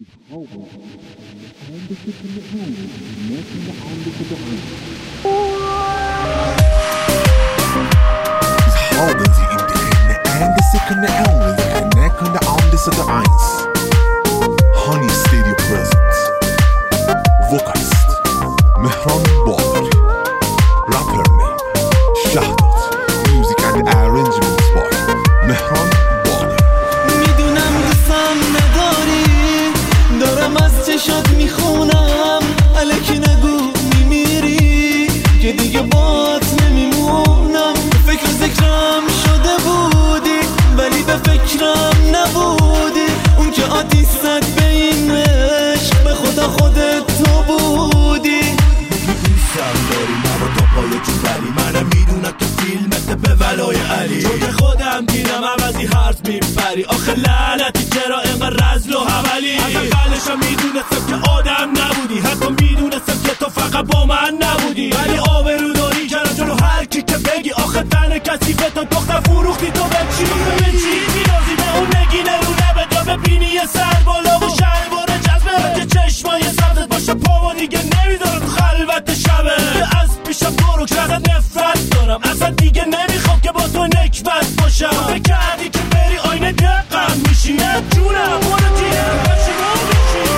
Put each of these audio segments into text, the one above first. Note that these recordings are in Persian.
Haben Sie in der eingesetzte Augen, der knackende Andes der Eins. Honey Studio present. Vocalist Mehran Badri. Rapper name Shahdat. Music and arrangements by Mehran Badri. میدونم دوستم نداری، دارم از چشات میخونم، الکی نگو میمیری که دیگه بات نمیمونم. فکر ذکرم شده بودی ولی به فکرم نبودی، اون که آتیست به این عشق به خدا خودت تو بودی. دوستم داری نبا تا پای چوبری، منم میدونم تو فیلمت به ولای علی، چون که خودم دیدم عوضی حرف میپری. آخه لعنتی چرا اینقدر رزل و حولی، از اقلشم میدونستم که آدم نبودی، حتی میدونستم که تو فقط با من نبودی، ولی آبرو داری کردم جلو هر کی که بگی. آخه تن کثیفه تا دختر فروختی تو به چی؟ به چی نیازی به اون نگینه رو لبه تا ببینی یه سر بالا و شلوار جذبه، که چشمای سبزت باشه پامو دیگه نمیدارم تو خلوت شبه. از پیشم برو که ازت نفرت دارم، اصلا دیگه نمیخوام که با تو نکبت باشم. فکر کردی که بری آینه دقم میشی، نه جونم برو دیگه باشی رو میشی.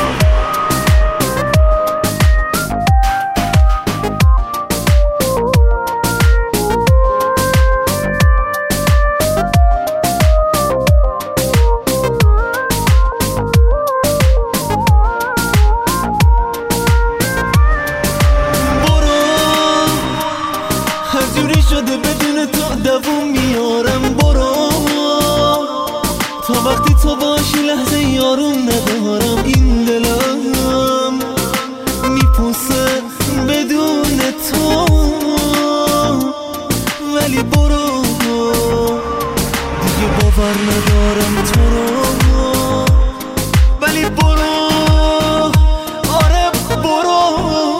شده بدون تو دووم میارم، برو تا وقتی تو باشی لحظه یارم ندارم. این دلم میپوسه بدون تو، ولی برو دیگه باور ندارم تو رو، ولی برو آره برو.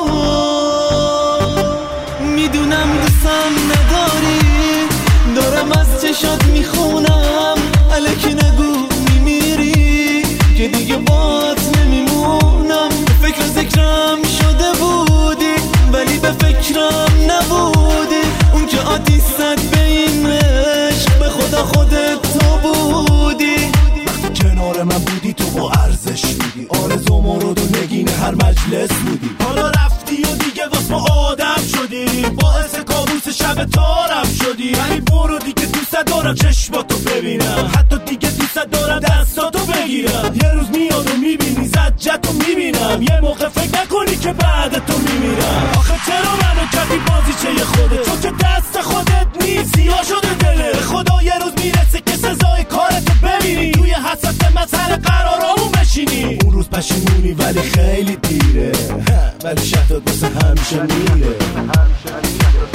میدونم دوستم نداری، دارم از چشات میخونم، الکی نگو میمیری که دیگه بات نمیمونم. فکر ذکرم شده بودی ولی به فکرم نبودی، اون که آتیست به این عشق به خدا خودت تو بودی. وقتی کنار من بودی تو با ارزش بودی، آرزوم رو دو نگین هر مجلس بودی. حالا رفتی و دیگه واس ما آدم شدی، باعث کابوس شب تارم شدی. ولی برو دیگه دوست دارم چشماتو ببینم، حتی دیگه دوست دارم دستاتو بگیرم. یه روز میاد و میبینی زجتو میبینم، یه موقع فکر نکنی که بعد تو میمیرم. آخه چرا منو کردی بازیچه خودت، چون که دست خودت نیست سیاه شده دله. به خدا یه روز میرسه که سزای کارتو ببینی، توی حسرت مسئله قرارامون بشینی. اون روز پشیمونی ولی خیلی دیره، ولی شهدت واسه همیشه میره.